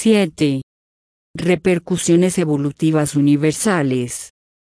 7. Repercusiones evolutivas universales.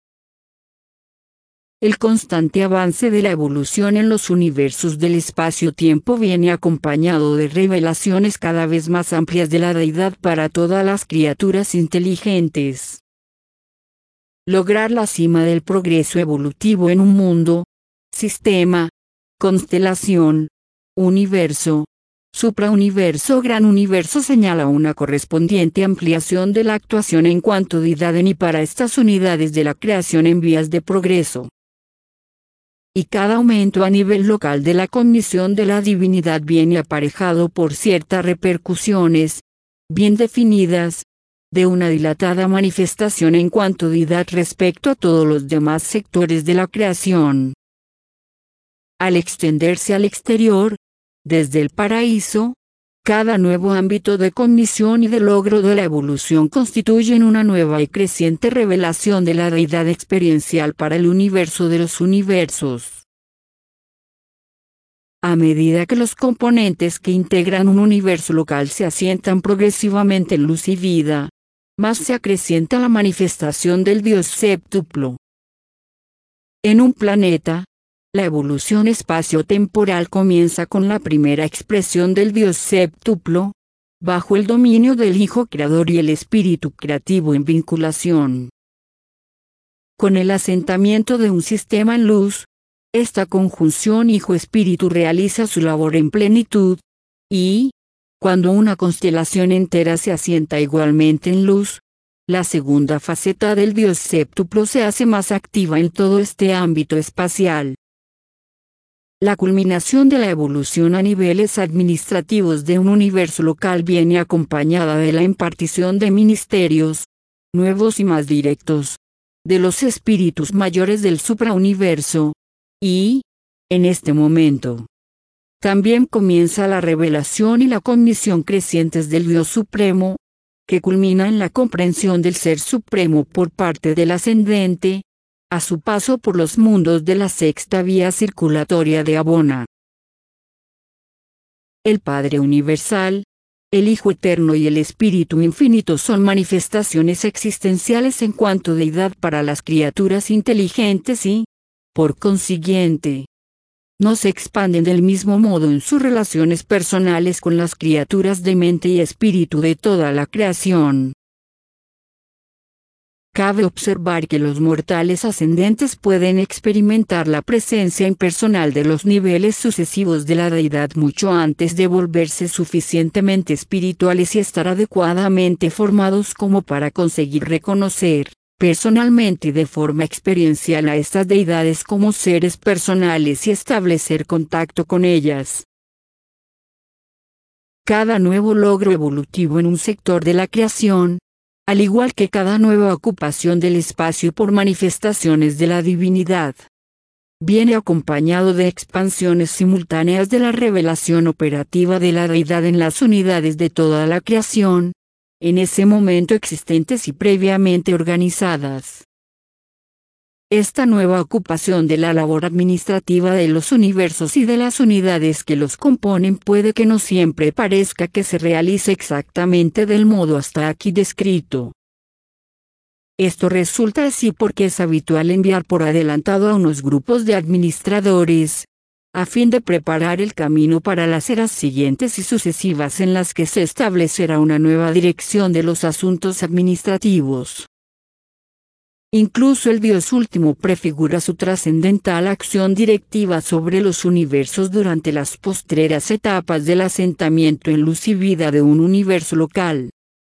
El constante avance de la evolución en los universos del espacio-tiempo viene acompañado de revelaciones cada vez más amplias de la deidad para todas las criaturas inteligentes. Lograr la cima del progreso evolutivo en un mundo, sistema, constelación, universo, suprauniverso o gran universo señala una correspondiente ampliación de la actuación en cuanto deidad en y para estas unidades de la creación en vías de progreso. Y cada aumento a nivel local de la cognición de la divinidad viene aparejado por ciertas repercusiones, bien definidas, de una dilatada manifestación en cuanto deidad respecto a todos los demás sectores de la creación. Al extenderse al exterior, desde el paraíso, cada nuevo ámbito de cognición y de logro de la evolución constituyen una nueva y creciente revelación de la deidad experiencial para el universo de los universos. A medida que los componentes que integran un universo local se asientan progresivamente en luz y vida, más se acrecienta la manifestación del Dios séptuplo. En un planeta, la evolución espacio-temporal comienza con la primera expresión del Dios séptuplo, bajo el dominio del Hijo Creador y el Espíritu Creativo en vinculación. Con el asentamiento de un sistema en luz, esta conjunción Hijo-Espíritu realiza su labor en plenitud, y, cuando una constelación entera se asienta igualmente en luz, la segunda faceta del Dios séptuplo se hace más activa en todo este ámbito espacial. La culminación de la evolución a niveles administrativos de un universo local viene acompañada de la impartición de ministerios, nuevos y más directos, de los espíritus mayores del suprauniverso, y, en este momento, también comienza la revelación y la cognición crecientes del Dios Supremo, que culmina en la comprensión del Ser Supremo por parte del Ascendente, a su paso por los mundos de la sexta vía circulatoria de Abona. El Padre Universal, el Hijo Eterno y el Espíritu Infinito son manifestaciones existenciales en cuanto deidad para las criaturas inteligentes y, por consiguiente, no se expanden del mismo modo en sus relaciones personales con las criaturas de mente y espíritu de toda la creación. Cabe observar que los mortales ascendentes pueden experimentar la presencia impersonal de los niveles sucesivos de la deidad mucho antes de volverse suficientemente espirituales y estar adecuadamente formados como para conseguir reconocer, personalmente y de forma experiencial a estas deidades como seres personales y establecer contacto con ellas. Cada nuevo logro evolutivo en un sector de la creación, al igual que cada nueva ocupación del espacio por manifestaciones de la divinidad, viene acompañado de expansiones simultáneas de la revelación operativa de la deidad en las unidades de toda la creación, en ese momento existentes y previamente organizadas. Esta nueva ocupación de la labor administrativa de los universos y de las unidades que los componen puede que no siempre parezca que se realice exactamente del modo hasta aquí descrito. Esto resulta así porque es habitual enviar por adelantado a unos grupos de administradores, a fin de preparar el camino para las eras siguientes y sucesivas en las que se establecerá una nueva dirección de los asuntos administrativos. Incluso el Dios último prefigura su trascendental acción directiva sobre los universos durante las postreras etapas del asentamiento en luz y vida de un universo local.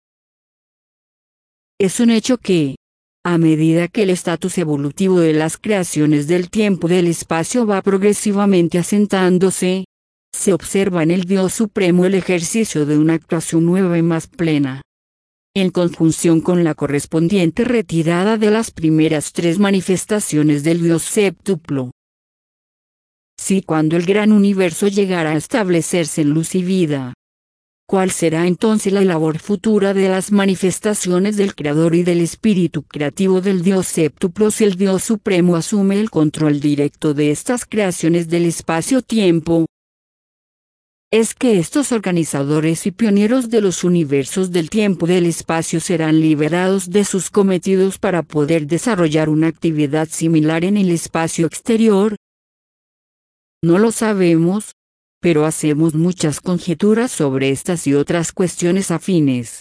Es un hecho que, a medida que el estatus evolutivo de las creaciones del tiempo y del espacio va progresivamente asentándose, se observa en el Dios Supremo el ejercicio de una actuación nueva y más plena, en conjunción con la correspondiente retirada de las primeras tres manifestaciones del Dios séptuplo. Si cuando el gran universo llegara a establecerse en luz y vida, ¿cuál será entonces la labor futura de las manifestaciones del Creador y del Espíritu Creativo del Dios séptuplo si el Dios Supremo asume el control directo de estas creaciones del espacio-tiempo? es que estos organizadores y pioneros de los universos del tiempo y del espacio serán liberados de sus cometidos para poder desarrollar una actividad similar en el espacio exterior. No lo sabemos, pero hacemos muchas conjeturas sobre estas y otras cuestiones afines.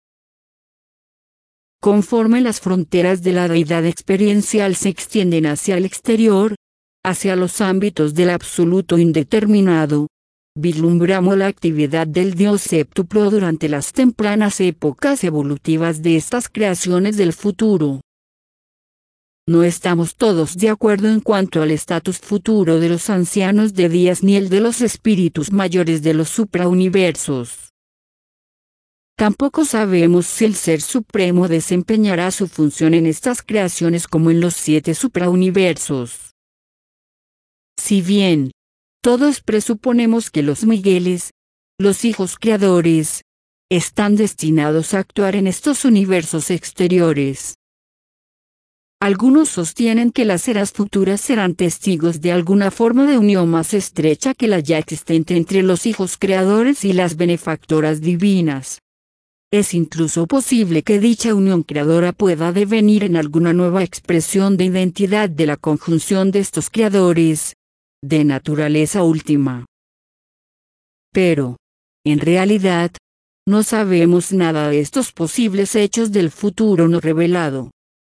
Conforme las fronteras de la deidad experiencial se extienden hacia el exterior, hacia los ámbitos del absoluto indeterminado, vislumbramos la actividad del Dios séptuplo durante las tempranas épocas evolutivas de estas creaciones del futuro. No estamos todos de acuerdo en cuanto al estatus futuro de los ancianos de días ni el de los espíritus mayores de los suprauniversos. Tampoco sabemos si el Ser Supremo desempeñará su función en estas creaciones como en los 7 suprauniversos. Si bien, todos presuponemos que los Migueles, los hijos creadores, están destinados a actuar en estos universos exteriores. Algunos sostienen que las eras futuras serán testigos de alguna forma de unión más estrecha que la ya existente entre los hijos creadores y las benefactoras divinas. Es incluso posible que dicha unión creadora pueda devenir en alguna nueva expresión de identidad de la conjunción de estos creadores, de naturaleza última. Pero, en realidad, no sabemos nada de estos posibles hechos del futuro no revelado.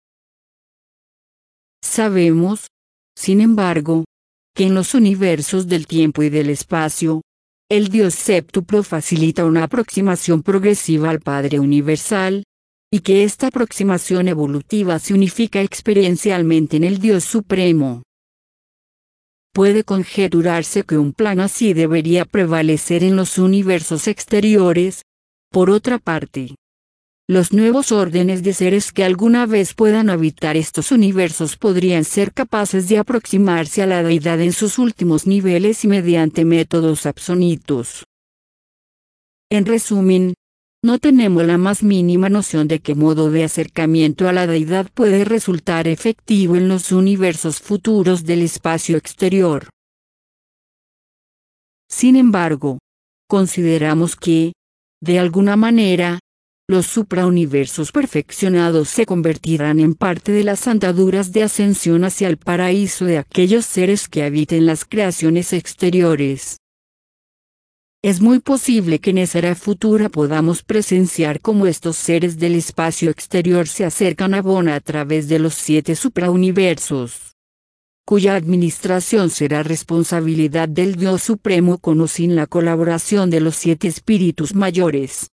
Sabemos, sin embargo, que en los universos del tiempo y del espacio, el Dios séptuplo facilita una aproximación progresiva al Padre Universal, y que esta aproximación evolutiva se unifica experiencialmente en el Dios Supremo. Puede conjeturarse que un plano así debería prevalecer en los universos exteriores. Por otra parte, los nuevos órdenes de seres que alguna vez puedan habitar estos universos podrían ser capaces de aproximarse a la deidad en sus últimos niveles y mediante métodos absonitos. En resumen, no tenemos la más mínima noción de qué modo de acercamiento a la deidad puede resultar efectivo en los universos futuros del espacio exterior. Sin embargo, consideramos que, de alguna manera, los suprauniversos perfeccionados se convertirán en parte de las andaduras de ascensión hacia el paraíso de aquellos seres que habiten las creaciones exteriores. Es muy posible que en esa era futura podamos presenciar cómo estos seres del espacio exterior se acercan a Bona a través de los 7 suprauniversos, cuya administración será responsabilidad del Dios Supremo con o sin la colaboración de los 7 espíritus mayores.